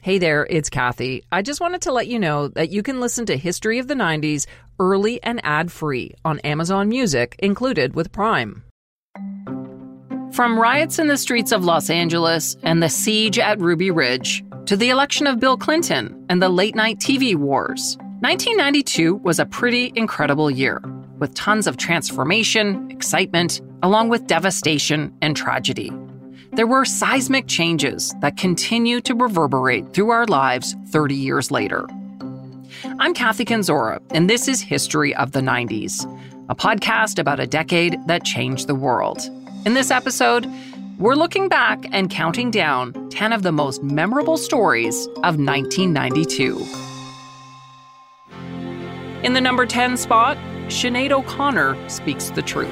Hey there, it's Kathy. I just wanted to let you know that you can listen to History of the 90s early and ad-free on Amazon Music, included with Prime. From riots in the streets of Los Angeles and the siege at Ruby Ridge, to the election of Bill Clinton and the late-night TV wars, 1992 was a pretty incredible year, with tons of transformation, excitement, along with devastation and tragedy. There were seismic changes that continue to reverberate through our lives 30 years later. I'm Kathy Kenzora, and this is History of the 90s, a podcast about a decade that changed the world. In this episode, we're looking back and counting down 10 of the most memorable stories of 1992. In the number 10 spot, Sinead O'Connor speaks the truth.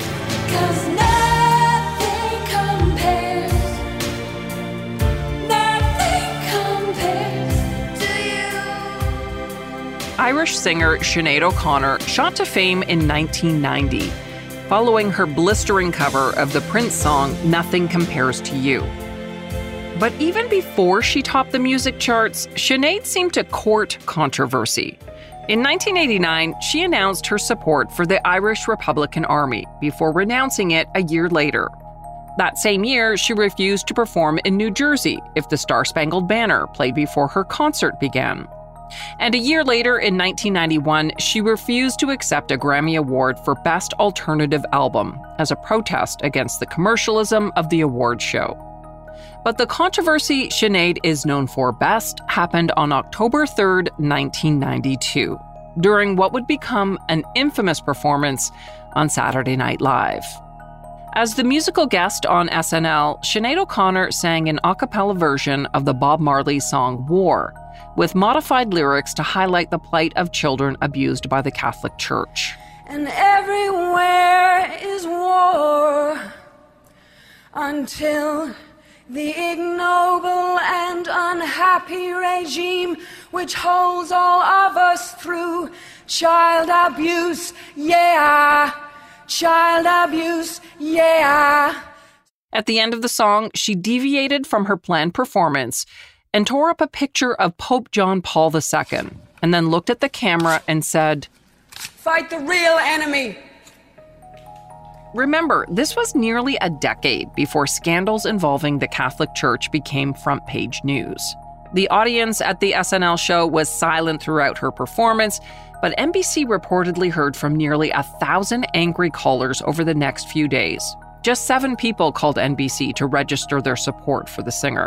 Irish singer Sinead O'Connor shot to fame in 1990, following her blistering cover of the Prince song Nothing Compares to You. But even before she topped the music charts, Sinead seemed to court controversy. In 1989, she announced her support for the Irish Republican Army before renouncing it a year later. That same year, she refused to perform in New Jersey if the Star-Spangled Banner played before her concert began. And a year later, in 1991, she refused to accept a Grammy Award for Best Alternative Album as a protest against the commercialism of the award show. But the controversy Sinead is known for best happened on October 3rd, 1992, during what would become an infamous performance on Saturday Night Live. As the musical guest on SNL, Sinead O'Connor sang an a cappella version of the Bob Marley song War, with modified lyrics to highlight the plight of children abused by the Catholic Church. And everywhere is war until the ignoble and unhappy regime which holds all of us through child abuse, yeah, child abuse, yeah. At the end of the song, she deviated from her planned performance and tore up a picture of Pope John Paul II, and then looked at the camera and said, "Fight the real enemy." Remember, this was nearly a decade before scandals involving the Catholic Church became front-page news. The audience at the SNL show was silent throughout her performance, but NBC reportedly heard from nearly 1,000 angry callers over the next few days. Just 7 people called NBC to register their support for the singer.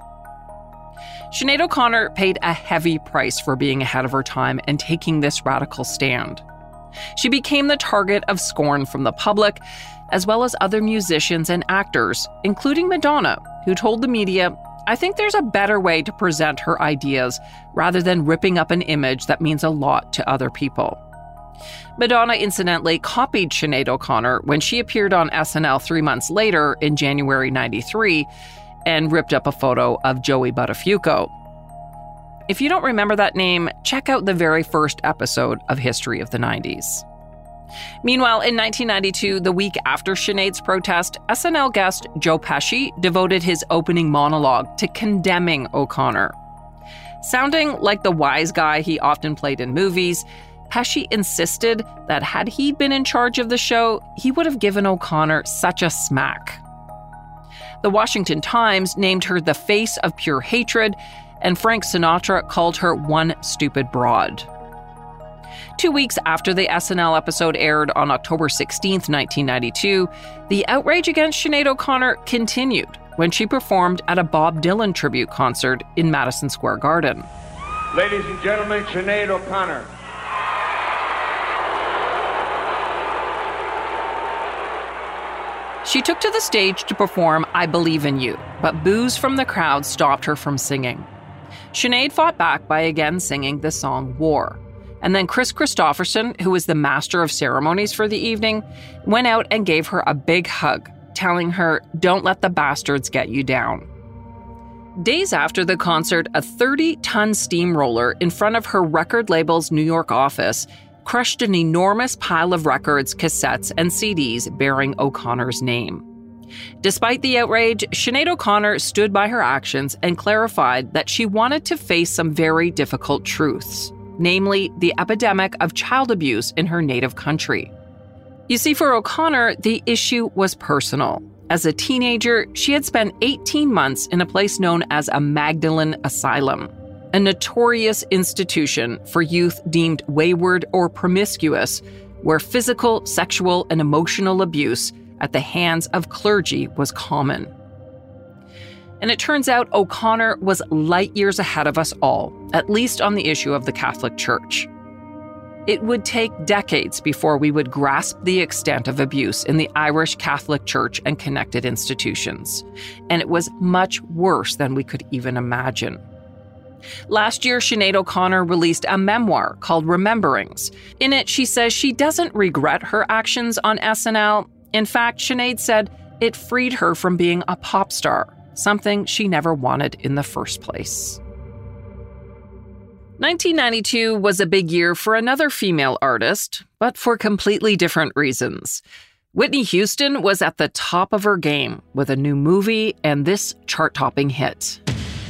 Sinead O'Connor paid a heavy price for being ahead of her time and taking this radical stand. She became the target of scorn from the public, as well as other musicians and actors, including Madonna, who told the media, "I think there's a better way to present her ideas rather than ripping up an image that means a lot to other people." Madonna incidentally copied Sinead O'Connor when she appeared on SNL 3 months later in January 93, and ripped up a photo of Joey Buttafuoco. If you don't remember that name, check out the very first episode of History of the 90s. Meanwhile, in 1992, the week after Sinead's protest, SNL guest Joe Pesci devoted his opening monologue to condemning O'Connor. Sounding like the wise guy he often played in movies, Pesci insisted that had he been in charge of the show, he would have given O'Connor such a smack. The Washington Times named her the face of pure hatred, and Frank Sinatra called her one stupid broad. 2 weeks after the SNL episode aired on October 16th, 1992, the outrage against Sinead O'Connor continued when she performed at a Bob Dylan tribute concert in Madison Square Garden. Ladies and gentlemen, Sinead O'Connor. She took to the stage to perform I Believe in You, but boos from the crowd stopped her from singing. Sinead fought back by again singing the song War. And then Chris Christopherson, who was the master of ceremonies for the evening, went out and gave her a big hug, telling her, "Don't let the bastards get you down." Days after the concert, a 30-ton steamroller in front of her record label's New York office crushed an enormous pile of records, cassettes, and CDs bearing O'Connor's name. Despite the outrage, Sinead O'Connor stood by her actions and clarified that she wanted to face some very difficult truths, namely the epidemic of child abuse in her native country. You see, for O'Connor, the issue was personal. As a teenager, she had spent 18 months in a place known as a Magdalen Asylum, a notorious institution for youth deemed wayward or promiscuous, where physical, sexual, and emotional abuse at the hands of clergy was common. And it turns out O'Connor was light years ahead of us all, at least on the issue of the Catholic Church. It would take decades before we would grasp the extent of abuse in the Irish Catholic Church and connected institutions, and it was much worse than we could even imagine. Last year, Sinead O'Connor released a memoir called Rememberings. In it, she says she doesn't regret her actions on SNL. In fact, Sinead said it freed her from being a pop star, something she never wanted in the first place. 1992 was a big year for another female artist, but for completely different reasons. Whitney Houston was at the top of her game with a new movie and this chart-topping hit.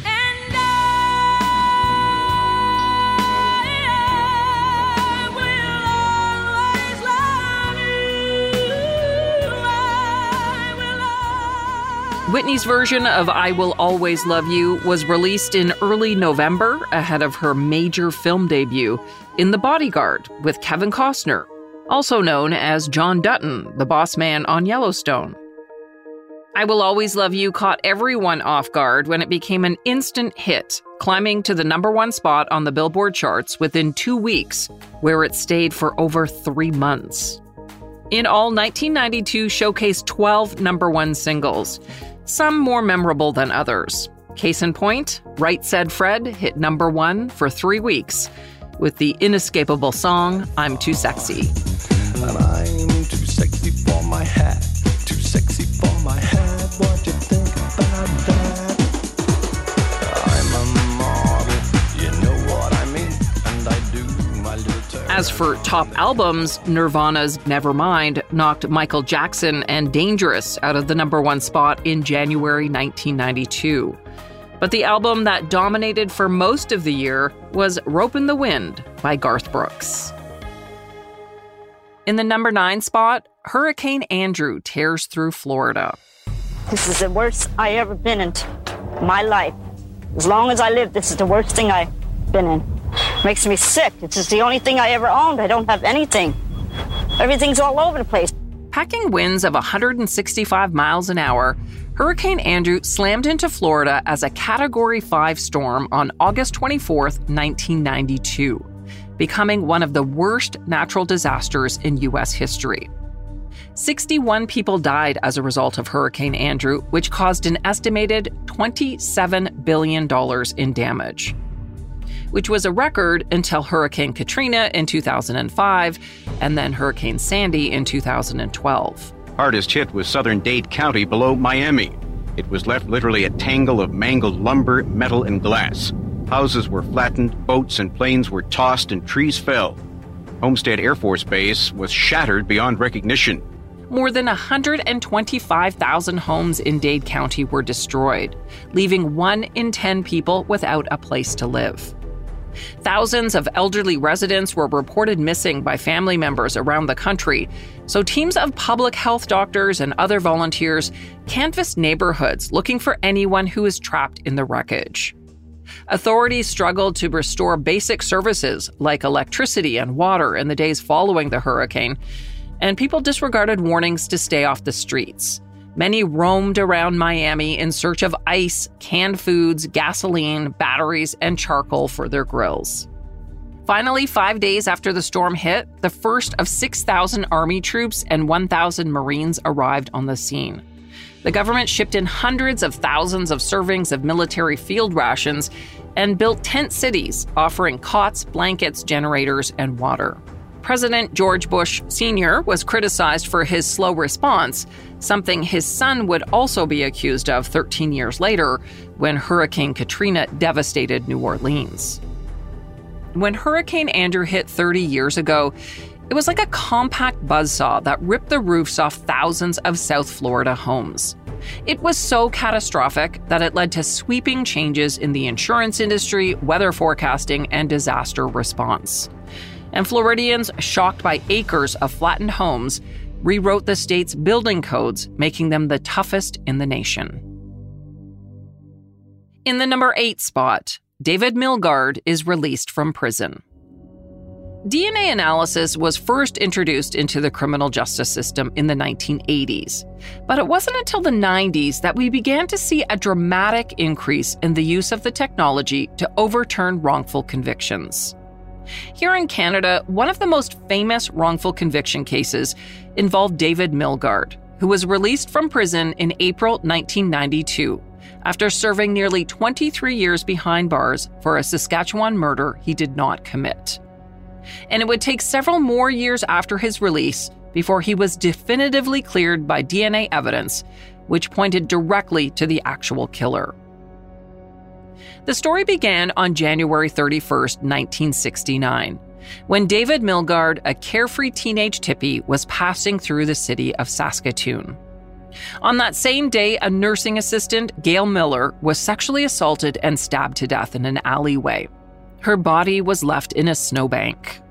Whitney's version of I Will Always Love You was released in early November ahead of her major film debut in The Bodyguard with Kevin Costner, also known as John Dutton, the boss man on Yellowstone. I Will Always Love You caught everyone off guard when it became an instant hit, climbing to the #1 spot on the Billboard charts within 2 weeks, where it stayed for over 3 months. In all, 1992 showcased 12 #1 singles, some more memorable than others. Case in point, Right Said Fred hit #1 for 3 weeks with the inescapable song, I'm Too Sexy. And I'm too sexy for my hat, too sexy for my hat, what you think about that? I'm a model, you know what I mean, and I do my little turn. As for top albums, Nirvana's Nevermind knocked Michael Jackson and Dangerous out of the #1 spot in January 1992. But the album that dominated for most of the year was Rope in the Wind by Garth Brooks. In the #9 spot, Hurricane Andrew tears through Florida. This is the worst I ever been in my life. As long as I live, this is the worst thing I've been in. Makes me sick. It's just the only thing I ever owned. I don't have anything. Everything's all over the place. Packing winds of 165 miles an hour, Hurricane Andrew slammed into Florida as a Category 5 storm on August 24th, 1992, becoming one of the worst natural disasters in U.S. history. 61 people died as a result of Hurricane Andrew, which caused an estimated $27 billion in damage, which was a record until Hurricane Katrina in 2005 and then Hurricane Sandy in 2012. Hardest hit was southern Dade County below Miami. It was left literally a tangle of mangled lumber, metal, and glass. Houses were flattened, boats and planes were tossed, and trees fell. Homestead Air Force Base was shattered beyond recognition. More than 125,000 homes in Dade County were destroyed, leaving 1 in 10 people without a place to live. Thousands of elderly residents were reported missing by family members around the country, so teams of public health doctors and other volunteers canvassed neighborhoods looking for anyone who was trapped in the wreckage. Authorities struggled to restore basic services like electricity and water in the days following the hurricane, and people disregarded warnings to stay off the streets. Many roamed around Miami in search of ice, canned foods, gasoline, batteries, and charcoal for their grills. Finally, 5 days after the storm hit, the first of 6,000 Army troops and 1,000 Marines arrived on the scene. The government shipped in hundreds of thousands of servings of military field rations and built tent cities, offering cots, blankets, generators, and water. President George Bush Sr. was criticized for his slow response, something his son would also be accused of 13 years later when Hurricane Katrina devastated New Orleans. When Hurricane Andrew hit 30 years ago, it was like a compact buzzsaw that ripped the roofs off thousands of South Florida homes. It was so catastrophic that it led to sweeping changes in the insurance industry, weather forecasting, and disaster response. And Floridians, shocked by acres of flattened homes, rewrote the state's building codes, making them the toughest in the nation. In the number 8 spot, David Milgaard is released from prison. DNA analysis was first introduced into the criminal justice system in the 1980s, but it wasn't until the 90s that we began to see a dramatic increase in the use of the technology to overturn wrongful convictions. Here in Canada, one of the most famous wrongful conviction cases involved David Milgaard, who was released from prison in April 1992 after serving nearly 23 years behind bars for a Saskatchewan murder he did not commit. And it would take several more years after his release before he was definitively cleared by DNA evidence, which pointed directly to the actual killer. The story began on January 31st, 1969, when David Milgaard, a carefree teenage tippie, was passing through the city of Saskatoon. On that same day, a nursing assistant, Gail Miller, was sexually assaulted and stabbed to death in an alleyway. Her body was left in a snowbank.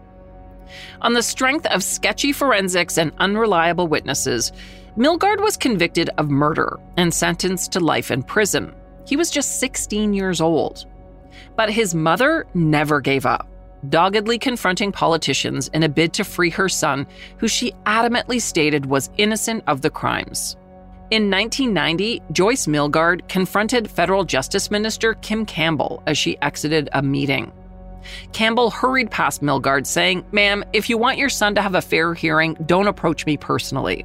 On the strength of sketchy forensics and unreliable witnesses, Milgaard was convicted of murder and sentenced to life in prison. He was just 16 years old. But his mother never gave up, doggedly confronting politicians in a bid to free her son, who she adamantly stated was innocent of the crimes. In 1990, Joyce Milgaard confronted Federal Justice Minister Kim Campbell as she exited a meeting. Campbell hurried past Milgaard, saying, "Ma'am, if you want your son to have a fair hearing, don't approach me personally."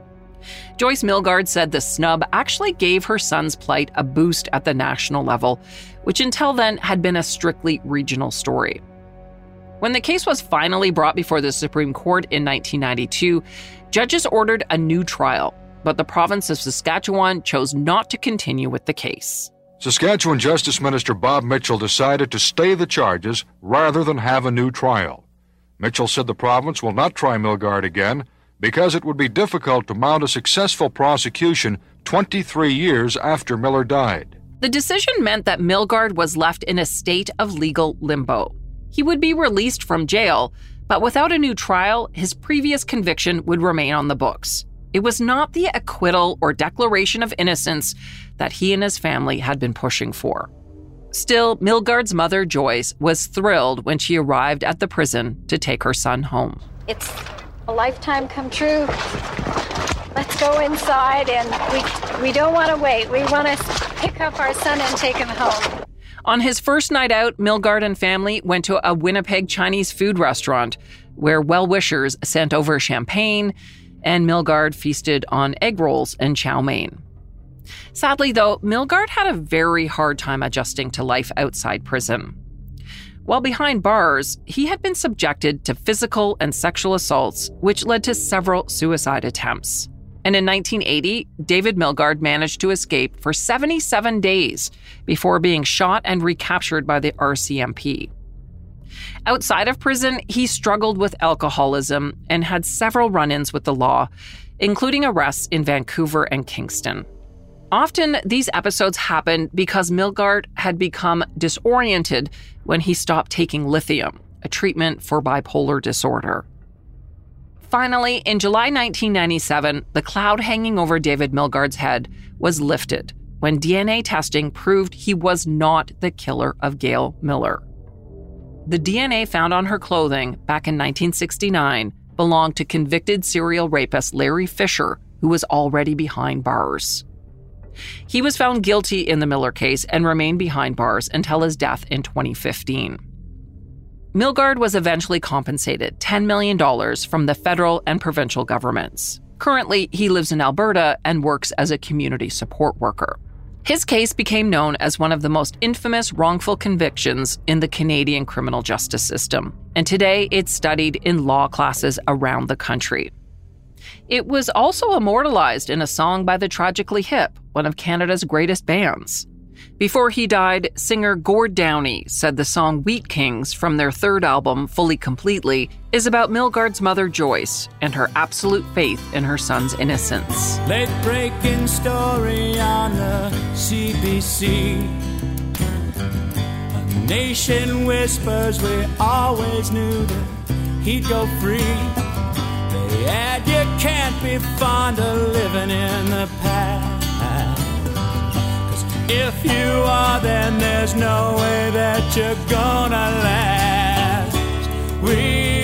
Joyce Milgaard said the snub actually gave her son's plight a boost at the national level, which until then had been a strictly regional story. When the case was finally brought before the Supreme Court in 1992, judges ordered a new trial, but the province of Saskatchewan chose not to continue with the case. Saskatchewan Justice Minister Bob Mitchell decided to stay the charges rather than have a new trial. Mitchell said the province will not try Milgaard again because it would be difficult to mount a successful prosecution 23 years after Miller died. The decision meant that Milgaard was left in a state of legal limbo. He would be released from jail, but without a new trial, his previous conviction would remain on the books. It was not the acquittal or declaration of innocence that he and his family had been pushing for. Still, Milgaard's mother, Joyce, was thrilled when she arrived at the prison to take her son home. It's a lifetime come true. Let's go inside, and we don't want to wait. We want to pick up our son and take him home. On his first night out, Milgaard and family went to a Winnipeg Chinese food restaurant where well-wishers sent over champagne, and Milgaard feasted on egg rolls and chow mein. Sadly, though, Milgaard had a very hard time adjusting to life outside prison. While behind bars, he had been subjected to physical and sexual assaults, which led to several suicide attempts. And in 1980, David Milgaard managed to escape for 77 days before being shot and recaptured by the RCMP. Outside of prison, he struggled with alcoholism and had several run-ins with the law, including arrests in Vancouver and Kingston. Often, these episodes happened because Milgaard had become disoriented when he stopped taking lithium, a treatment for bipolar disorder. Finally, in July 1997, the cloud hanging over David Milgaard's head was lifted when DNA testing proved he was not the killer of Gail Miller. The DNA found on her clothing back in 1969 belonged to convicted serial rapist Larry Fisher, who was already behind bars. He was found guilty in the Miller case and remained behind bars until his death in 2015. Milgaard was eventually compensated $10 million from the federal and provincial governments. Currently, he lives in Alberta and works as a community support worker. His case became known as one of the most infamous wrongful convictions in the Canadian criminal justice system, and today it's studied in law classes around the country. It was also immortalized in a song by the Tragically Hip, one of Canada's greatest bands. Before he died, singer Gord Downie said the song Wheat Kings from their third album, Fully Completely, is about Milgaard's mother Joyce and her absolute faith in her son's innocence. Late breaking story on the CBC. A nation whispers we always knew that he'd go free. They add you can't be fond of living in the past. If you are, then there's no way that you're gonna last. We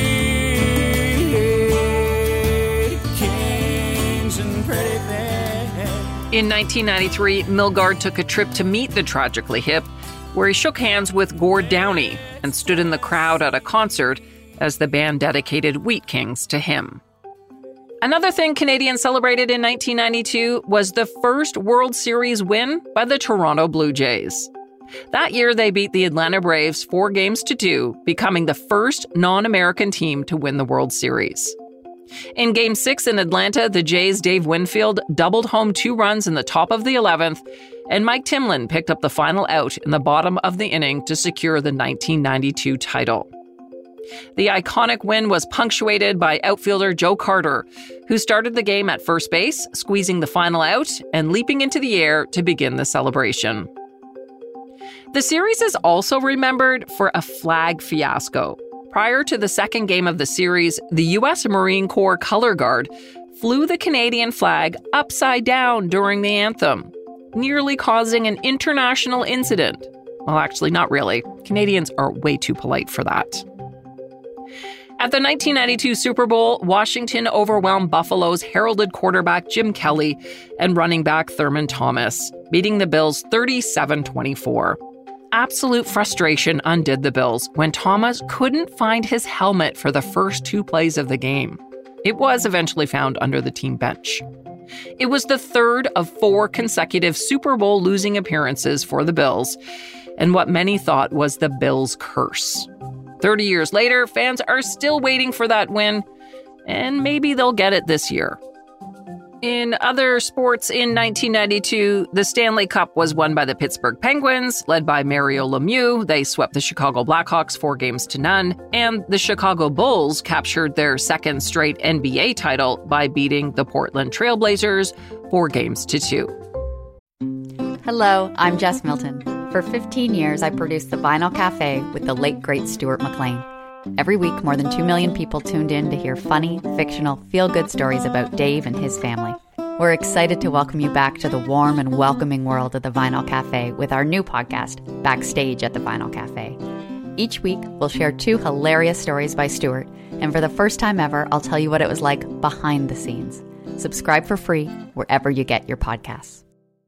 kings and pretty things. In 1993, Milgaard took a trip to meet the Tragically Hip, where he shook hands with Gord Downie and stood in the crowd at a concert as the band dedicated Wheat Kings to him. Another thing Canadians celebrated in 1992 was the first World Series win by the Toronto Blue Jays. That year, they beat the Atlanta Braves 4-2, becoming the first non-American team to win the World Series. In Game 6 in Atlanta, the Jays' Dave Winfield doubled home 2 runs in the top of the 11th, and Mike Timlin picked up the final out in the bottom of the inning to secure the 1992 title. The iconic win was punctuated by outfielder Joe Carter, who started the game at first base, squeezing the final out and leaping into the air to begin the celebration. The series is also remembered for a flag fiasco. Prior to the second game of the series, the U.S. Marine Corps Color Guard flew the Canadian flag upside down during the anthem, nearly causing an international incident. Well, actually, not really. Canadians are way too polite for that. At the 1992 Super Bowl, Washington overwhelmed Buffalo's heralded quarterback Jim Kelly and running back Thurman Thomas, beating the Bills 37-24. Absolute frustration undid the Bills when Thomas couldn't find his helmet for the first 2 plays of the game. It was eventually found under the team bench. It was the third of 4 consecutive Super Bowl losing appearances for the Bills, and what many thought was the Bills' curse. 30 years later, fans are still waiting for that win, and maybe they'll get it this year. In other sports in 1992, the Stanley Cup was won by the Pittsburgh Penguins, led by Mario Lemieux. They swept the Chicago Blackhawks 4-0, and the Chicago Bulls captured their second straight NBA title by beating the Portland Trail Blazers 4-2. Hello, I'm Jess Milton. For 15 years, I produced The Vinyl Cafe with the late, great Stuart McLean. Every week, more than 2 million people tuned in to hear funny, fictional, feel-good stories about Dave and his family. We're excited to welcome you back to the warm and welcoming world of The Vinyl Cafe with our new podcast, Backstage at The Vinyl Cafe. Each week, we'll share 2 hilarious stories by Stuart, and for the first time ever, I'll tell you what it was like behind the scenes. Subscribe for free wherever you get your podcasts.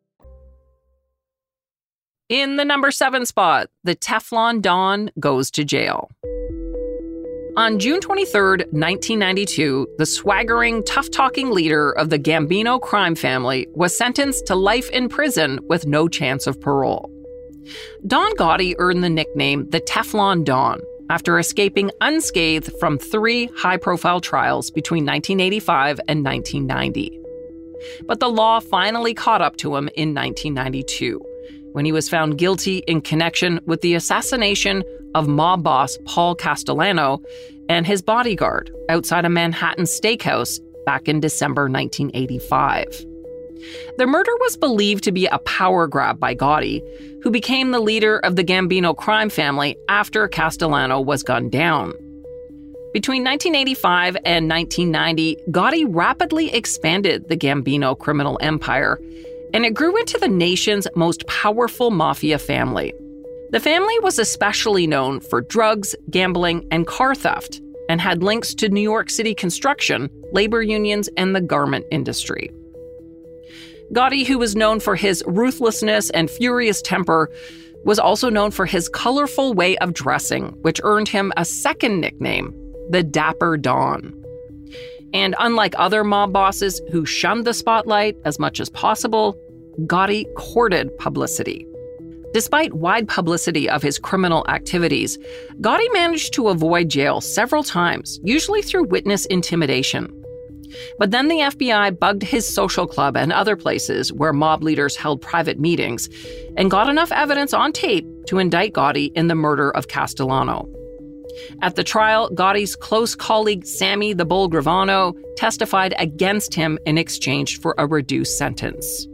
In the number 7 spot, the Teflon Don goes to jail. On June 23, 1992, the swaggering, tough-talking leader of the Gambino crime family was sentenced to life in prison with no chance of parole. Don Gotti earned the nickname the Teflon Don after escaping unscathed from 3 high-profile trials between 1985 and 1990. But the law finally caught up to him in 1992, when he was found guilty in connection with the assassination of mob boss Paul Castellano and his bodyguard outside a Manhattan steakhouse back in December 1985. The murder was believed to be a power grab by Gotti, who became the leader of the Gambino crime family after Castellano was gunned down. Between 1985 and 1990, Gotti rapidly expanded the Gambino criminal empire, and it grew into the nation's most powerful mafia family. The family was especially known for drugs, gambling, and car theft, and had links to New York City construction, labor unions, and the garment industry. Gotti, who was known for his ruthlessness and furious temper, was also known for his colorful way of dressing, which earned him a second nickname, the Dapper Don. And unlike other mob bosses who shunned the spotlight as much as possible, Gotti courted publicity. Despite wide publicity of his criminal activities, Gotti managed to avoid jail several times, usually through witness intimidation. But then the FBI bugged his social club and other places where mob leaders held private meetings and got enough evidence on tape to indict Gotti in the murder of Castellano. At the trial, Gotti's close colleague Sammy the Bull Gravano testified against him in exchange for a reduced sentence.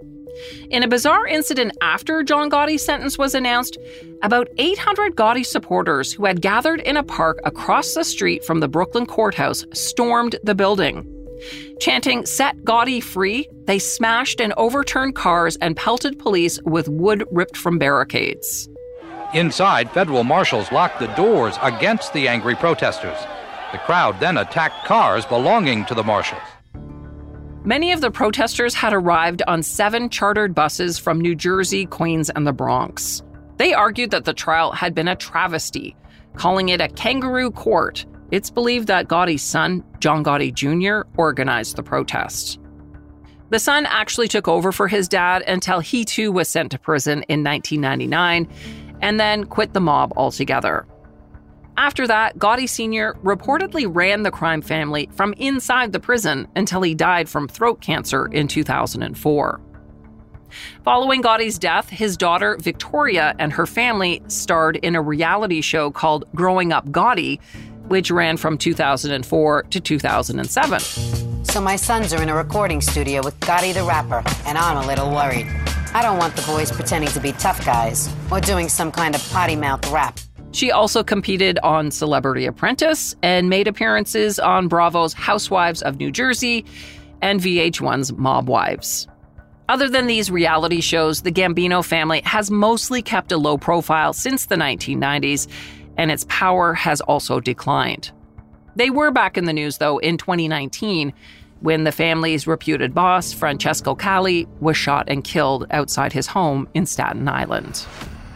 In a bizarre incident after John Gotti's sentence was announced, about 800 Gotti supporters who had gathered in a park across the street from the Brooklyn courthouse stormed the building. Chanting, "Set Gotti free," they smashed and overturned cars and pelted police with wood ripped from barricades. Inside, federal marshals locked the doors against the angry protesters. The crowd then attacked cars belonging to the marshals. Many of the protesters had arrived on 7 chartered buses from New Jersey, Queens, and the Bronx. They argued that the trial had been a travesty, calling it a kangaroo court. It's believed that Gotti's son, John Gotti Jr., organized the protest. The son actually took over for his dad until he too was sent to prison in 1999, and then quit the mob altogether. After that, Gotti Sr. reportedly ran the crime family from inside the prison until he died from throat cancer in 2004. Following Gotti's death, his daughter Victoria and her family starred in a reality show called Growing Up Gotti, which ran from 2004 to 2007. So my sons are in a recording studio with Gotti the rapper, and I'm a little worried. I don't want the boys pretending to be tough guys or doing some kind of potty-mouth rap. She also competed on Celebrity Apprentice and made appearances on Bravo's Housewives of New Jersey and VH1's Mob Wives. Other than these reality shows, the Gambino family has mostly kept a low profile since the 1990s, and its power has also declined. They were back in the news, though, in 2019, when the family's reputed boss, Francesco Calli, was shot and killed outside his home in Staten Island.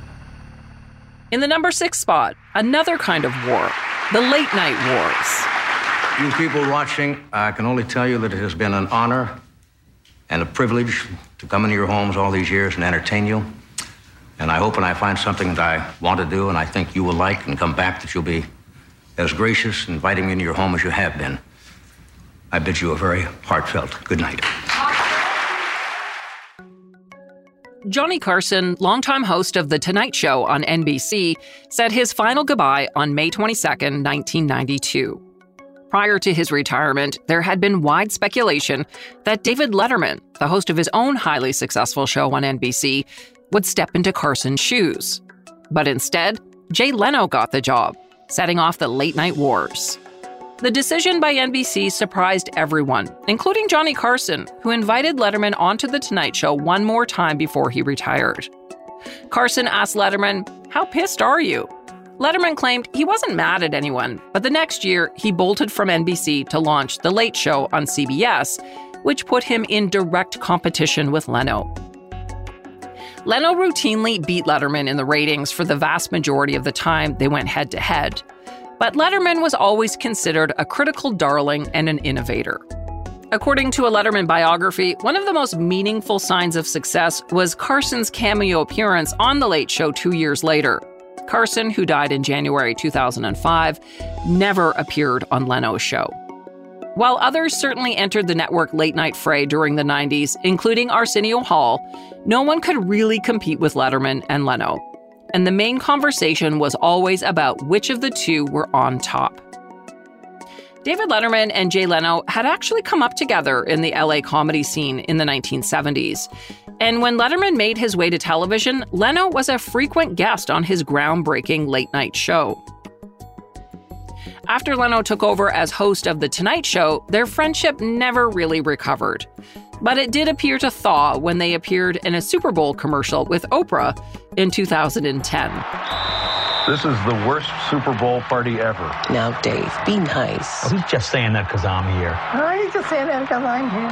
In the number 6 spot, another kind of war, the late night wars. You people watching, I can only tell you that it has been an honor and a privilege to come into your homes all these years and entertain you. And I hope when I find something that I want to do and I think you will like and come back, that you'll be as gracious in inviting me into your home as you have been. I bid you a very heartfelt good night. Johnny Carson, longtime host of The Tonight Show on NBC, said his final goodbye on May 22, 1992. Prior to his retirement, there had been wide speculation that David Letterman, the host of his own highly successful show on NBC, would step into Carson's shoes. But instead, Jay Leno got the job, setting off the late-night wars. The decision by NBC surprised everyone, including Johnny Carson, who invited Letterman onto The Tonight Show one more time before he retired. Carson asked Letterman, "How pissed are you?" Letterman claimed he wasn't mad at anyone, but the next year he bolted from NBC to launch The Late Show on CBS, which put him in direct competition with Leno. Leno routinely beat Letterman in the ratings for the vast majority of the time they went head-to-head. But Letterman was always considered a critical darling and an innovator. According to a Letterman biography, one of the most meaningful signs of success was Carson's cameo appearance on The Late Show 2 years later. Carson, who died in January 2005, never appeared on Leno's show. While others certainly entered the network late-night fray during the 90s, including Arsenio Hall, no one could really compete with Letterman and Leno. And the main conversation was always about which of the two were on top. David Letterman and Jay Leno had actually come up together in the LA comedy scene in the 1970s. And when Letterman made his way to television, Leno was a frequent guest on his groundbreaking late-night show. After Leno took over as host of The Tonight Show, their friendship never really recovered. But it did appear to thaw when they appeared in a Super Bowl commercial with Oprah in 2010. This is the worst Super Bowl party ever. Now, Dave, be nice. Oh, he's just saying that because I'm here. Oh, he's just saying that because I'm here.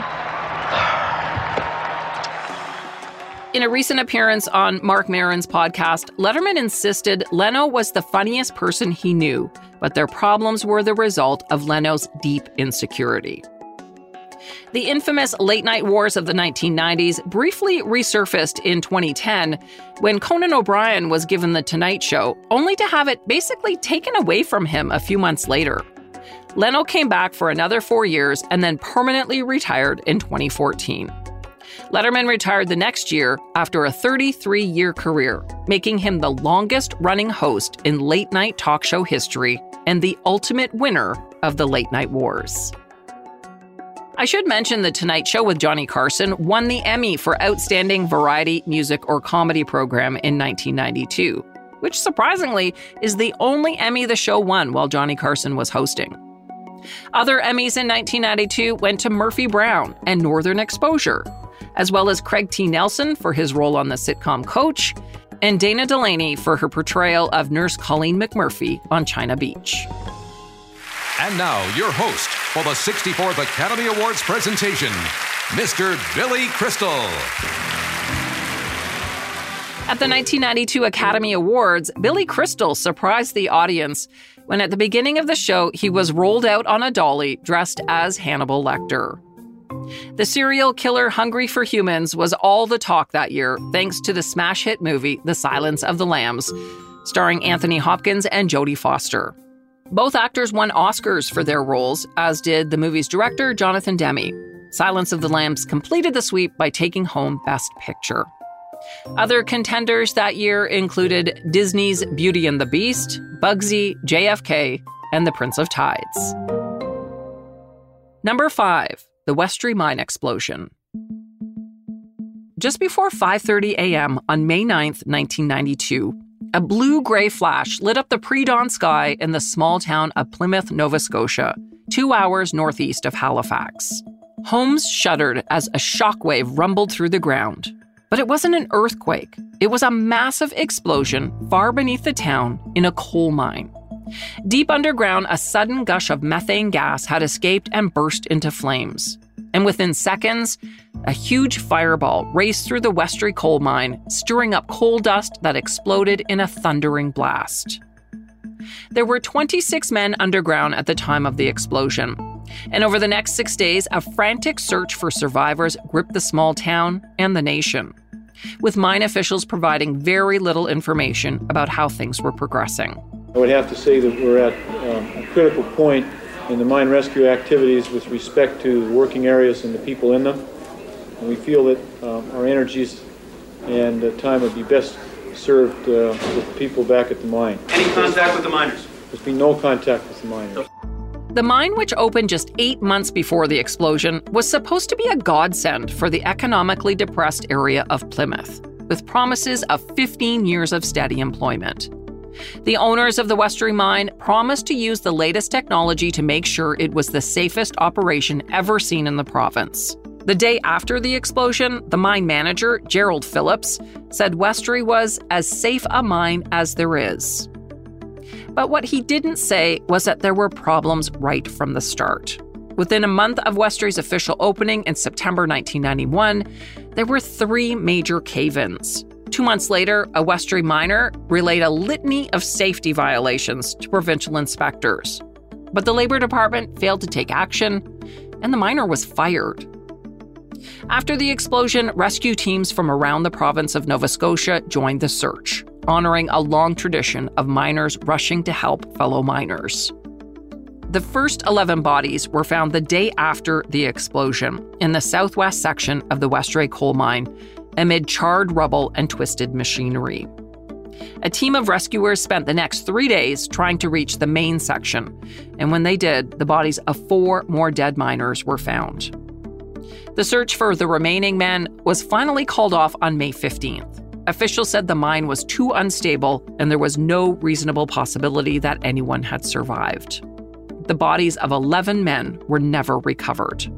In a recent appearance on Marc Maron's podcast, Letterman insisted Leno was the funniest person he knew, but their problems were the result of Leno's deep insecurity. The infamous late-night wars of the 1990s briefly resurfaced in 2010 when Conan O'Brien was given The Tonight Show, only to have it basically taken away from him a few months later. Leno came back for another 4 years and then permanently retired in 2014. Letterman retired the next year after a 33-year career, making him the longest-running host in late-night talk show history and the ultimate winner of the late-night wars. I should mention The Tonight Show with Johnny Carson won the Emmy for Outstanding Variety, Music, or Comedy Program in 1992, which surprisingly is the only Emmy the show won while Johnny Carson was hosting. Other Emmys in 1992 went to Murphy Brown and Northern Exposure, as well as Craig T. Nelson for his role on the sitcom Coach, and Dana Delaney for her portrayal of Nurse Colleen McMurphy on China Beach. And now, your host for the 64th Academy Awards presentation, Mr. Billy Crystal. At the 1992 Academy Awards, Billy Crystal surprised the audience when at the beginning of the show he was rolled out on a dolly dressed as Hannibal Lecter. The serial killer Hungry for Humans was all the talk that year thanks to the smash hit movie The Silence of the Lambs, starring Anthony Hopkins and Jodie Foster. Both actors won Oscars for their roles, as did the movie's director, Jonathan Demme. Silence of the Lambs completed the sweep by taking home Best Picture. Other contenders that year included Disney's Beauty and the Beast, Bugsy, JFK, and The Prince of Tides. Number 5. The Westry Mine Explosion. Just before 5:30 a.m. on May 9th, 1992, a blue-gray flash lit up the pre-dawn sky in the small town of Plymouth, Nova Scotia, 2 hours northeast of Halifax. Homes shuddered as a shockwave rumbled through the ground. But it wasn't an earthquake. It was a massive explosion far beneath the town in a coal mine. Deep underground, a sudden gush of methane gas had escaped and burst into flames. And within seconds, a huge fireball raced through the Westry coal mine, stirring up coal dust that exploded in a thundering blast. There were 26 men underground at the time of the explosion. And over the next 6 days, a frantic search for survivors gripped the small town and the nation, with mine officials providing very little information about how things were progressing. I would have to say that we're at a critical point in the mine rescue activities with respect to the working areas and the people in them. And we feel that our energies and time would be best served with the people back at the mine. Any contact with the miners? There's been no contact with the miners. The mine, which opened just 8 months before the explosion, was supposed to be a godsend for the economically depressed area of Plymouth, with promises of 15 years of steady employment. The owners of the Westry mine promised to use the latest technology to make sure it was the safest operation ever seen in the province. The day after the explosion, the mine manager, Gerald Phillips, said Westry was as safe a mine as there is. But what he didn't say was that there were problems right from the start. Within a month of Westry's official opening in September 1991, there were 3 major cave-ins. 2 months later, a Westry miner relayed a litany of safety violations to provincial inspectors. But the Labor Department failed to take action, and the miner was fired. After the explosion, rescue teams from around the province of Nova Scotia joined the search, honoring a long tradition of miners rushing to help fellow miners. The first 11 bodies were found the day after the explosion in the southwest section of the Westray coal mine, amid charred rubble and twisted machinery. A team of rescuers spent the next 3 days trying to reach the main section, and when they did, the bodies of 4 more dead miners were found. The search for the remaining men was finally called off on May 15th. Officials said the mine was too unstable and there was no reasonable possibility that anyone had survived. The bodies of 11 men were never recovered.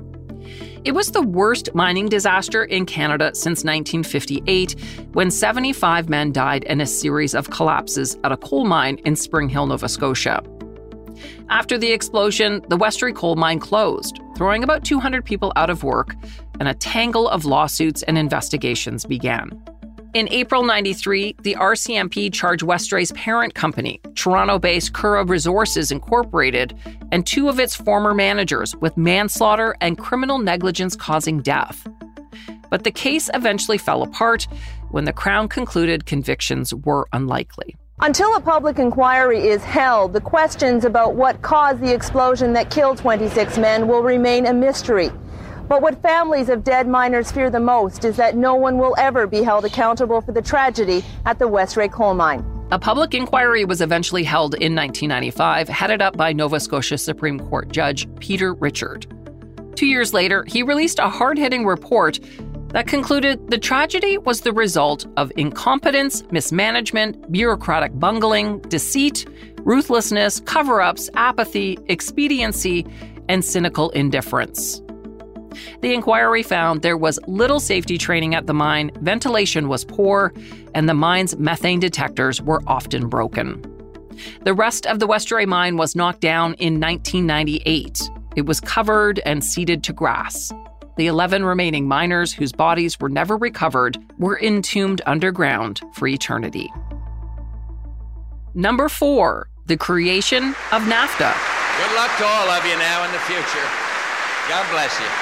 It was the worst mining disaster in Canada since 1958, when 75 men died in a series of collapses at a coal mine in Spring Hill, Nova Scotia. After the explosion, the Westry coal mine closed, throwing about 200 people out of work, and a tangle of lawsuits and investigations began. In April 93, the RCMP charged Westray's parent company, Toronto-based Cura Resources Incorporated, and 2 of its former managers with manslaughter and criminal negligence causing death. But the case eventually fell apart when the Crown concluded convictions were unlikely. Until a public inquiry is held, the questions about what caused the explosion that killed 26 men will remain a mystery. But what families of dead miners fear the most is that no one will ever be held accountable for the tragedy at the Westray coal mine. A public inquiry was eventually held in 1995, headed up by Nova Scotia Supreme Court Judge Peter Richard. 2 years later, he released a hard-hitting report that concluded the tragedy was the result of incompetence, mismanagement, bureaucratic bungling, deceit, ruthlessness, cover-ups, apathy, expediency, and cynical indifference. The inquiry found there was little safety training at the mine, ventilation was poor, and the mine's methane detectors were often broken. The rest of the Westray mine was knocked down in 1998. It was covered and ceded to grass. The 11 remaining miners whose bodies were never recovered were entombed underground for eternity. Number 4, the creation of NAFTA. Good luck to all of you now in the future. God bless you.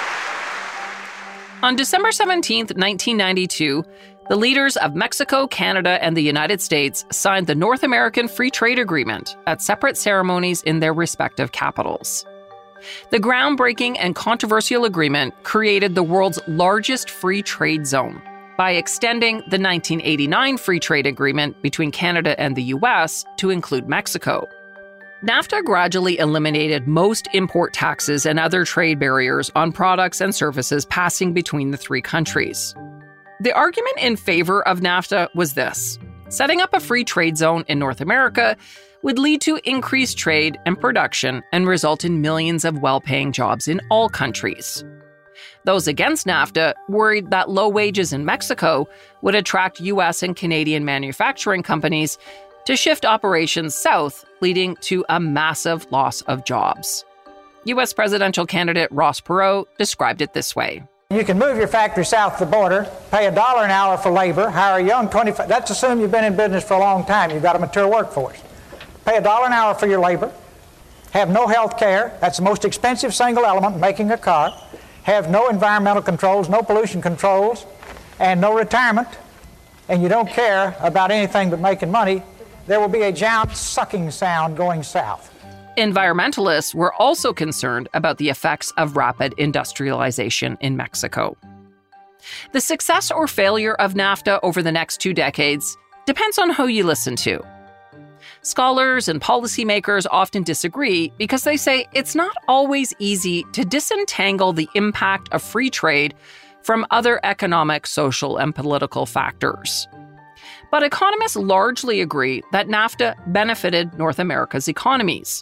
On December 17, 1992, the leaders of Mexico, Canada, and the United States signed the North American Free Trade Agreement at separate ceremonies in their respective capitals. The groundbreaking and controversial agreement created the world's largest free trade zone by extending the 1989 Free Trade Agreement between Canada and the U.S. to include Mexico. NAFTA gradually eliminated most import taxes and other trade barriers on products and services passing between the three countries. The argument in favor of NAFTA was this: setting up a free trade zone in North America would lead to increased trade and production and result in millions of well-paying jobs in all countries. Those against NAFTA worried that low wages in Mexico would attract U.S. and Canadian manufacturing companies to shift operations south, leading to a massive loss of jobs. U.S. presidential candidate Ross Perot described it this way. You can move your factory south of the border, pay $1 an hour for labor, hire a young 25, that's assuming you've been in business for a long time, you've got a mature workforce. Pay $1 an hour for your labor, have no health care, that's the most expensive single element in making a car, have no environmental controls, no pollution controls, and no retirement, and you don't care about anything but making money, there will be a giant sucking sound going south. Environmentalists were also concerned about the effects of rapid industrialization in Mexico. The success or failure of NAFTA over the next 2 decades depends on who you listen to. Scholars and policymakers often disagree because they say it's not always easy to disentangle the impact of free trade from other economic, social, and political factors. But economists largely agree that NAFTA benefited North America's economies.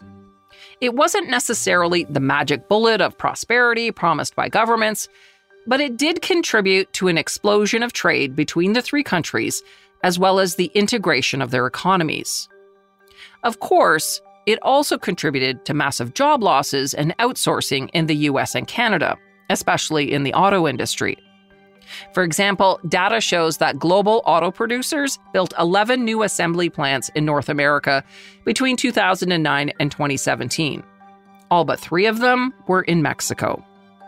It wasn't necessarily the magic bullet of prosperity promised by governments, but it did contribute to an explosion of trade between the three countries, as well as the integration of their economies. Of course, it also contributed to massive job losses and outsourcing in the US and Canada, especially in the auto industry. For example, data shows that global auto producers built 11 new assembly plants in North America between 2009 and 2017. All but 3 of them were in Mexico.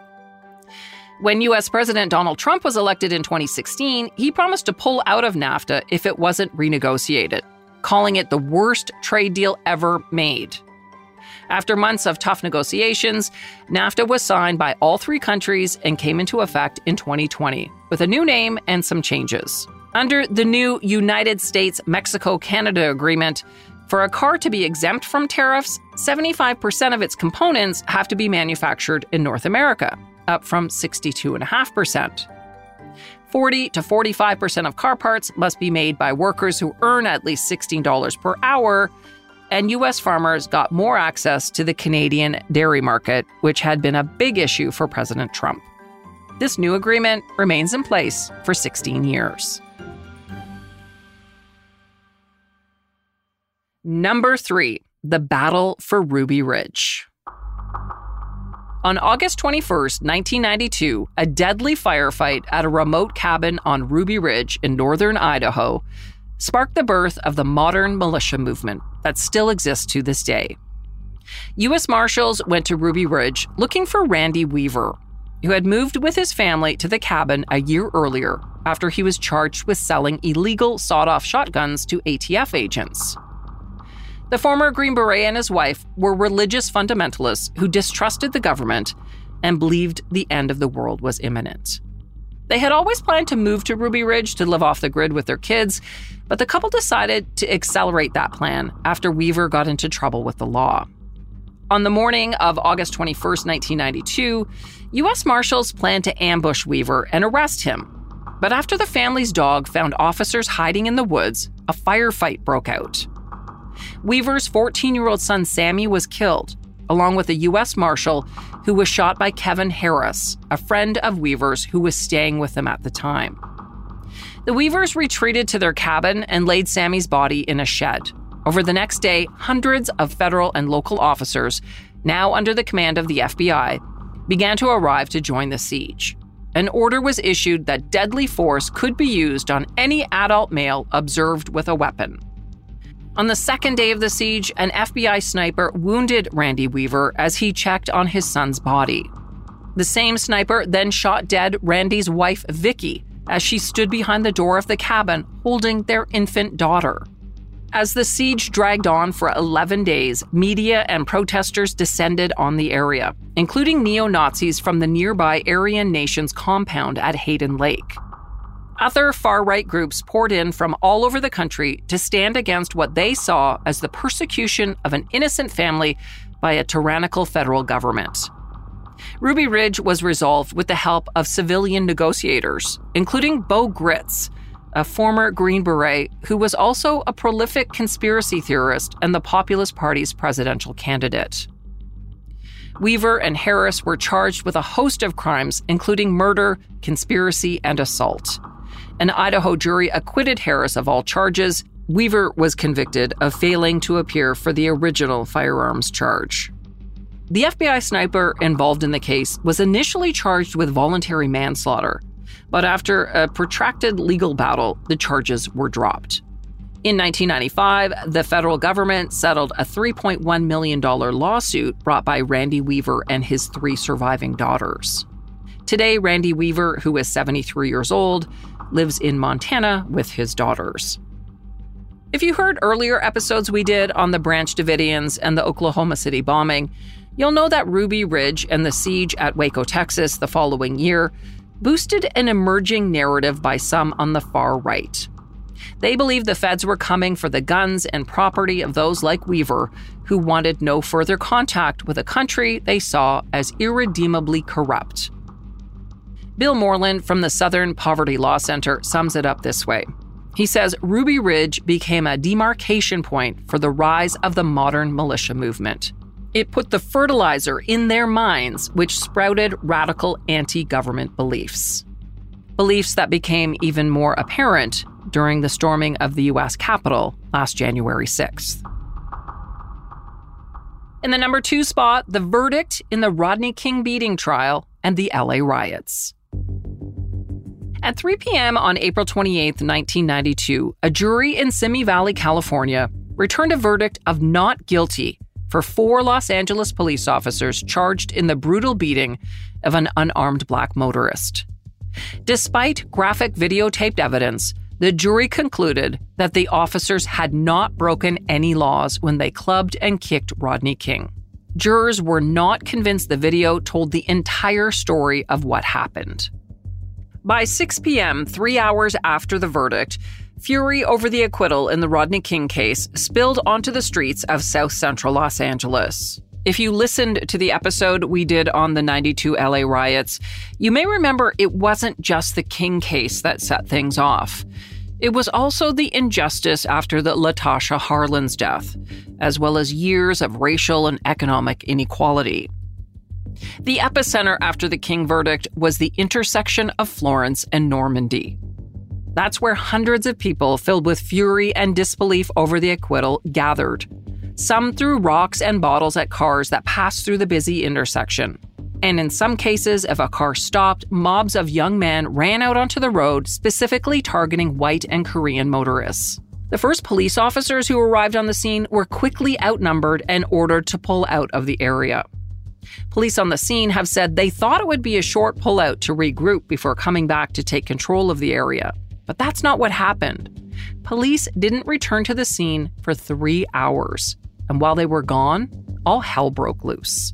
When U.S. President Donald Trump was elected in 2016, he promised to pull out of NAFTA if it wasn't renegotiated, calling it the worst trade deal ever made. After months of tough negotiations, NAFTA was signed by all 3 countries and came into effect in 2020, with a new name and some changes. Under the new United States-Mexico-Canada Agreement, for a car to be exempt from tariffs, 75% of its components have to be manufactured in North America, up from 62.5%. 40 to 45% of car parts must be made by workers who earn at least $16 per hour, and U.S. farmers got more access to the Canadian dairy market, which had been a big issue for President Trump. This new agreement remains in place for 16 years. Number 3, the battle for Ruby Ridge. On August 21st, 1992, a deadly firefight at a remote cabin on Ruby Ridge in northern Idaho sparked the birth of the modern militia movement that still exists to this day. U.S. Marshals went to Ruby Ridge looking for Randy Weaver. who had moved with his family to the cabin a year earlier after he was charged with selling illegal sawed-off shotguns to ATF agents. The former Green Beret and his wife were religious fundamentalists who distrusted the government and believed the end of the world was imminent. They had always planned to move to Ruby Ridge to live off the grid with their kids, but the couple decided to accelerate that plan after Weaver got into trouble with the law. On the morning of August 21st, 1992, U.S. Marshals planned to ambush Weaver and arrest him. But after the family's dog found officers hiding in the woods, a firefight broke out. Weaver's 14-year-old son Sammy was killed, along with a U.S. Marshal who was shot by Kevin Harris, a friend of Weaver's who was staying with them at the time. The Weavers retreated to their cabin and laid Sammy's body in a shed. Over the next day, hundreds of federal and local officers, now under the command of the FBI, began to arrive to join the siege. An order was issued that deadly force could be used on any adult male observed with a weapon. On the second day of the siege, an FBI sniper wounded Randy Weaver as he checked on his son's body. The same sniper then shot dead Randy's wife, Vicky, as she stood behind the door of the cabin holding their infant daughter. As the siege dragged on for 11 days, media and protesters descended on the area, including neo-Nazis from the nearby Aryan Nations compound at Hayden Lake. Other far-right groups poured in from all over the country to stand against what they saw as the persecution of an innocent family by a tyrannical federal government. Ruby Ridge was resolved with the help of civilian negotiators, including Bo Gritz, a former Green Beret who was also a prolific conspiracy theorist and the Populist Party's presidential candidate. Weaver and Harris were charged with a host of crimes, including murder, conspiracy, and assault. An Idaho jury acquitted Harris of all charges. Weaver was convicted of failing to appear for the original firearms charge. The FBI sniper involved in the case was initially charged with voluntary manslaughter, but after a protracted legal battle, the charges were dropped. In 1995, the federal government settled a $3.1 million lawsuit brought by Randy Weaver and his 3 surviving daughters. Today, Randy Weaver, who is 73 years old, lives in Montana with his daughters. If you heard earlier episodes we did on the Branch Davidians and the Oklahoma City bombing, you'll know that Ruby Ridge and the siege at Waco, Texas the following year boosted an emerging narrative by some on the far right. They believed the feds were coming for the guns and property of those like Weaver who wanted no further contact with a country they saw as irredeemably corrupt. Bill Moreland from the Southern Poverty Law Center sums it up this way. He says Ruby Ridge became a demarcation point for the rise of the modern militia movement. It put the fertilizer in their minds, which sprouted radical anti-government beliefs. Beliefs that became even more apparent during the storming of the U.S. Capitol last January 6th. In the number 2 spot, the verdict in the Rodney King beating trial and the LA riots. At 3 p.m. on April 28, 1992, a jury in Simi Valley, California, returned a verdict of not guilty for 4 Los Angeles police officers charged in the brutal beating of an unarmed black motorist. Despite graphic videotaped evidence, the jury concluded that the officers had not broken any laws when they clubbed and kicked Rodney King. Jurors were not convinced the video told the entire story of what happened. By 6 p.m., 3 hours after the verdict, fury over the acquittal in the Rodney King case spilled onto the streets of South Central Los Angeles. If you listened to the episode we did on the 92 LA riots, you may remember it wasn't just the King case that set things off. It was also the injustice after the Latasha Harlins death, as well as years of racial and economic inequality. The epicenter after the King verdict was the intersection of Florence and Normandy. That's where hundreds of people filled with fury and disbelief over the acquittal gathered. Some threw rocks and bottles at cars that passed through the busy intersection. And in some cases, if a car stopped, mobs of young men ran out onto the road, specifically targeting white and Korean motorists. The first police officers who arrived on the scene were quickly outnumbered and ordered to pull out of the area. Police on the scene have said they thought it would be a short pullout to regroup before coming back to take control of the area. But that's not what happened. Police didn't return to the scene for 3 hours. And while they were gone, all hell broke loose.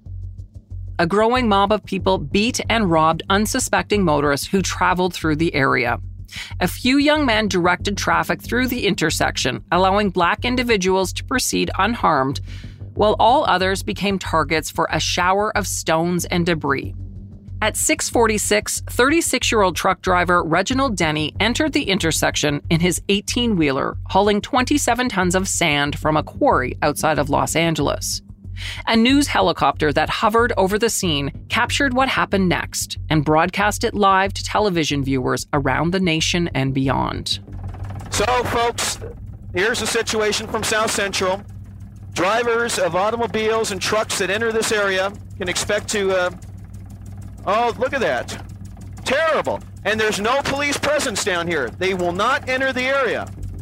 A growing mob of people beat and robbed unsuspecting motorists who traveled through the area. A few young men directed traffic through the intersection, allowing black individuals to proceed unharmed, while all others became targets for a shower of stones and debris. At 6:46, 36-year-old truck driver Reginald Denny entered the intersection in his 18-wheeler, hauling 27 tons of sand from a quarry outside of Los Angeles. A news helicopter that hovered over the scene captured what happened next and broadcast it live to television viewers around the nation and beyond. So, folks, here's the situation from South Central. Drivers of automobiles and trucks that enter this area can expect to... Oh, look at that. Terrible. And there's no police presence down here. They will not enter the area.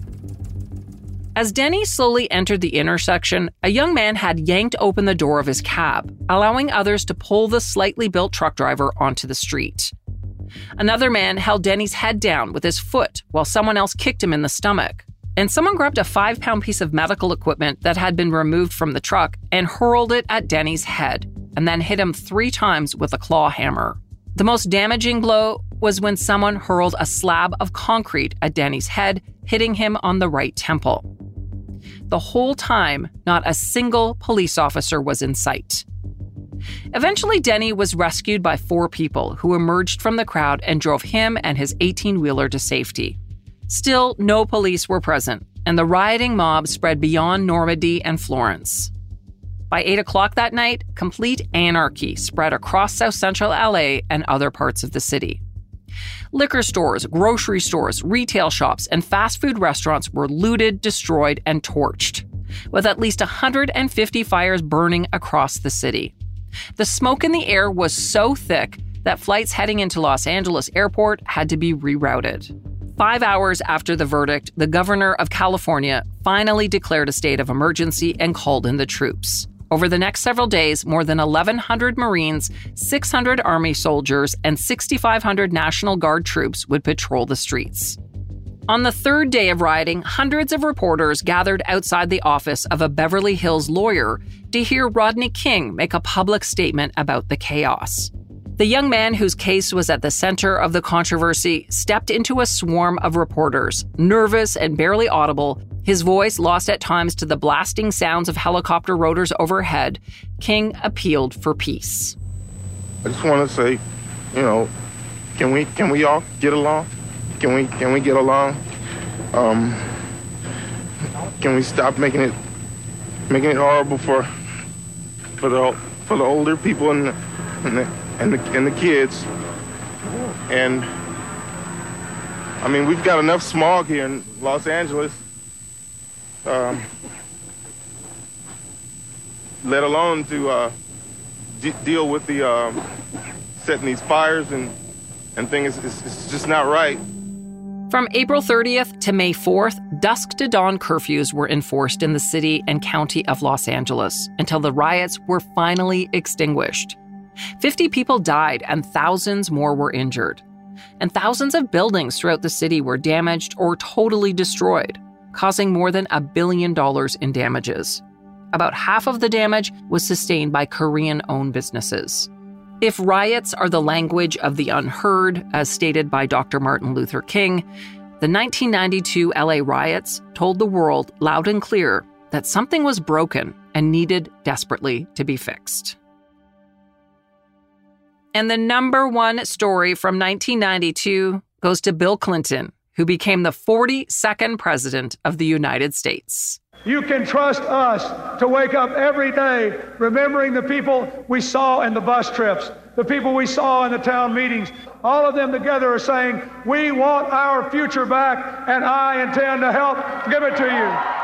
As Denny slowly entered the intersection, a young man had yanked open the door of his cab, allowing others to pull the slightly built truck driver onto the street. Another man held Denny's head down with his foot while someone else kicked him in the stomach. And someone grabbed a 5-pound piece of medical equipment that had been removed from the truck and hurled it at Denny's head, and then hit him 3 times with a claw hammer. The most damaging blow was when someone hurled a slab of concrete at Denny's head, hitting him on the right temple. The whole time, not a single police officer was in sight. Eventually, Denny was rescued by 4 people who emerged from the crowd and drove him and his 18-wheeler to safety. Still, no police were present, and the rioting mob spread beyond Normandy and Florence. By 8 o'clock that night, complete anarchy spread across South Central LA and other parts of the city. Liquor stores, grocery stores, retail shops, and fast food restaurants were looted, destroyed, and torched, with at least 150 fires burning across the city. The smoke in the air was so thick that flights heading into Los Angeles Airport had to be rerouted. 5 hours after the verdict, the governor of California finally declared a state of emergency and called in the troops. Over the next several days, more than 1,100 Marines, 600 Army soldiers, and 6,500 National Guard troops would patrol the streets. On the 3rd day of rioting, hundreds of reporters gathered outside the office of a Beverly Hills lawyer to hear Rodney King make a public statement about the chaos. The young man whose case was at the center of the controversy stepped into a swarm of reporters, nervous and barely audible, his voice lost at times to the blasting sounds of helicopter rotors overhead. King appealed for peace. I just want to say, can we all get along? Can we get along? Can we stop making it horrible for the older people and the kids? And I mean, we've got enough smog here in Los Angeles. Let alone to deal with the setting these fires and things. It's just not right. From April 30th to May 4th, dusk to dawn curfews were enforced in the city and county of Los Angeles until the riots were finally extinguished. 50 people died and thousands more were injured. And thousands of buildings throughout the city were damaged or totally destroyed, causing more than $1 billion in damages. About half of the damage was sustained by Korean-owned businesses. If riots are the language of the unheard, as stated by Dr. Martin Luther King, the 1992 LA riots told the world loud and clear that something was broken and needed desperately to be fixed. And the number one story from 1992 goes to Bill Clinton, who became the 42nd president of the United States. You can trust us to wake up every day remembering the people we saw in the bus trips, the people we saw in the town meetings. All of them together are saying, we want our future back, and I intend to help give it to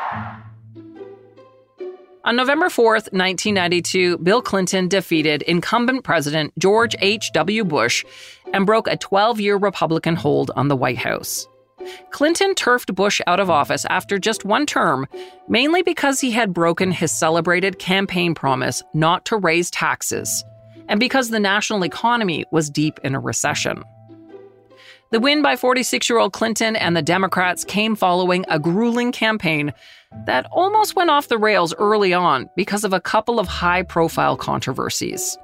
you. On November 4th, 1992, Bill Clinton defeated incumbent President George H.W. Bush and broke a 12-year Republican hold on the White House. Clinton turfed Bush out of office after just one term, mainly because he had broken his celebrated campaign promise not to raise taxes, and because the national economy was deep in a recession. The win by 46-year-old Clinton and the Democrats came following a grueling campaign that almost went off the rails early on because of a couple of high-profile controversies.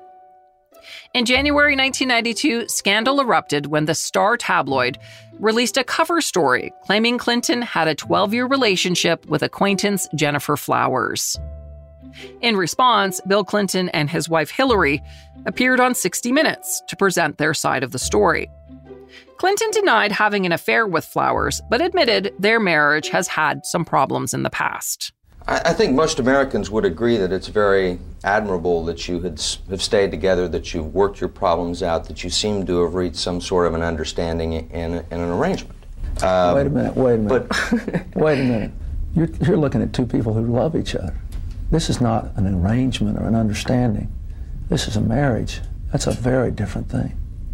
In January 1992, scandal erupted when the Star tabloid released a cover story claiming Clinton had a 12-year relationship with acquaintance Gennifer Flowers. In response, Bill Clinton and his wife Hillary appeared on 60 Minutes to present their side of the story. Clinton denied having an affair with Flowers, but admitted their marriage has had some problems in the past. I think most Americans would agree that it's very admirable that you have stayed together, that you've worked your problems out, that you seem to have reached some sort of an understanding and an arrangement. Wait a minute. Wait a minute. You're looking at two people who love each other. This is not an arrangement or an understanding. This is a marriage. That's a very different thing.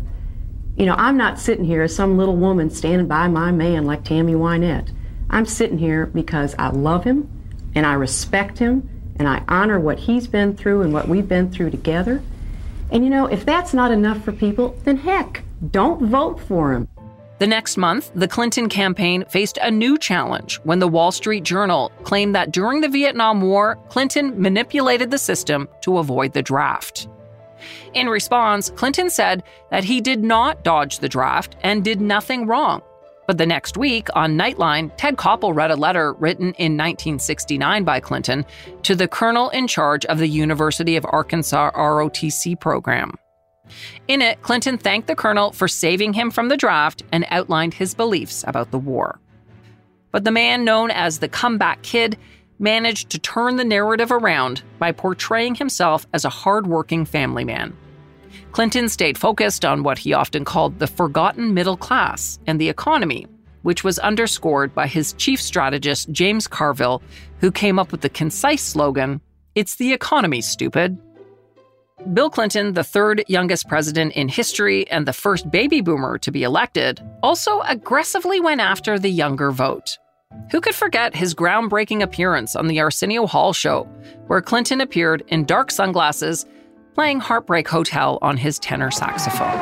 You know, I'm not sitting here as some little woman standing by my man like Tammy Wynette. I'm sitting here because I love him, and I respect him, and I honor what he's been through and what we've been through together. And you know, if that's not enough for people, then heck, don't vote for him. The next month, the Clinton campaign faced a new challenge when the Wall Street Journal claimed that during the Vietnam War, Clinton manipulated the system to avoid the draft. In response, Clinton said that he did not dodge the draft and did nothing wrong. But the next week, on Nightline, Ted Koppel read a letter written in 1969 by Clinton to the colonel in charge of the University of Arkansas ROTC program. In it, Clinton thanked the colonel for saving him from the draft and outlined his beliefs about the war. But the man known as the comeback kid managed to turn the narrative around by portraying himself as a hard-working family man. Clinton stayed focused on what he often called the forgotten middle class and the economy, which was underscored by his chief strategist, James Carville, who came up with the concise slogan, "It's the economy, stupid." Bill Clinton, the third youngest president in history and the first baby boomer to be elected, also aggressively went after the younger vote. Who could forget his groundbreaking appearance on the Arsenio Hall show, where Clinton appeared in dark sunglasses, playing Heartbreak Hotel on his tenor saxophone.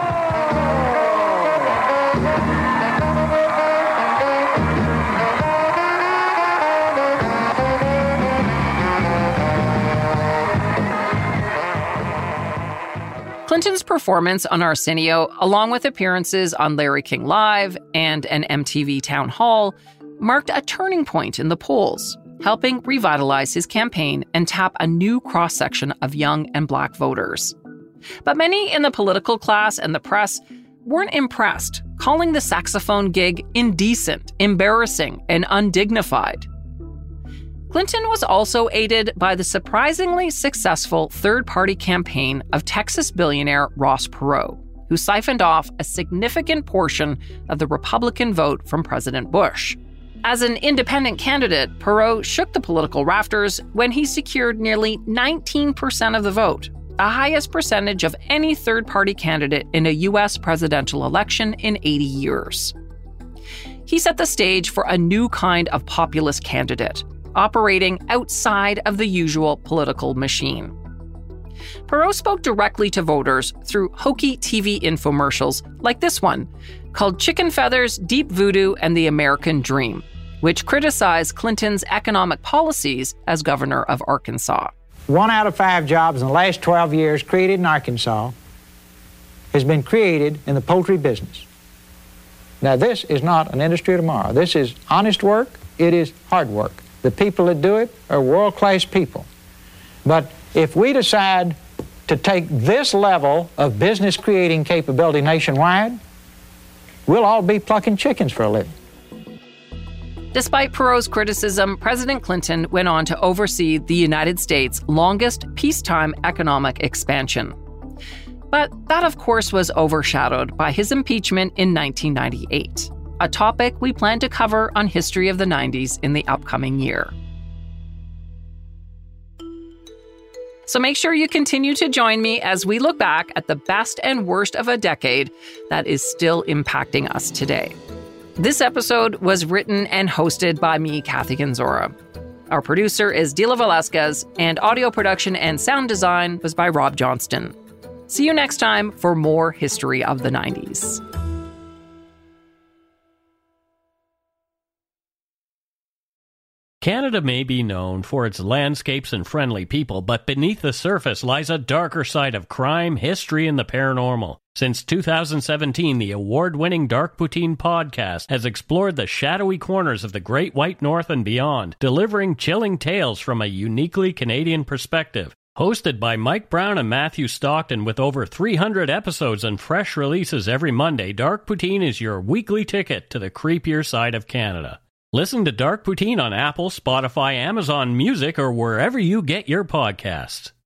Clinton's performance on Arsenio, along with appearances on Larry King Live and an MTV Town Hall, marked a turning point in the polls, helping revitalize his campaign and tap a new cross-section of young and Black voters. But many in the political class and the press weren't impressed, calling the saxophone gig indecent, embarrassing, and undignified. Clinton was also aided by the surprisingly successful third-party campaign of Texas billionaire Ross Perot, who siphoned off a significant portion of the Republican vote from President Bush. As an independent candidate, Perot shook the political rafters when he secured nearly 19% of the vote, the highest percentage of any third-party candidate in a U.S. presidential election in 80 years. He set the stage for a new kind of populist candidate, operating outside of the usual political machine. Perot spoke directly to voters through hokey TV infomercials like this one, called Chicken Feathers, Deep Voodoo, and the American Dream, which criticized Clinton's economic policies as governor of Arkansas. 1 out of 5 jobs in the last 12 years created in Arkansas has been created in the poultry business. Now, this is not an industry of tomorrow. This is honest work. It is hard work. The people that do it are world-class people. But if we decide to take this level of business-creating capability nationwide, we'll all be plucking chickens for a living. Despite Perot's criticism, President Clinton went on to oversee the United States' longest peacetime economic expansion. But that, of course, was overshadowed by his impeachment in 1998, a topic we plan to cover on History of the 90s in the upcoming year. So make sure you continue to join me as we look back at the best and worst of a decade that is still impacting us today. This episode was written and hosted by me, Kathy Genzora. Our producer is Dila Velasquez, and audio production and sound design was by Rob Johnston. See you next time for more History of the 90s. Canada may be known for its landscapes and friendly people, but beneath the surface lies a darker side of crime, history, and the paranormal. Since 2017, the award-winning Dark Poutine podcast has explored the shadowy corners of the Great White North and beyond, delivering chilling tales from a uniquely Canadian perspective. Hosted by Mike Brown and Matthew Stockton with over 300 episodes and fresh releases every Monday, Dark Poutine is your weekly ticket to the creepier side of Canada. Listen to Dark Poutine on Apple, Spotify, Amazon Music, or wherever you get your podcasts.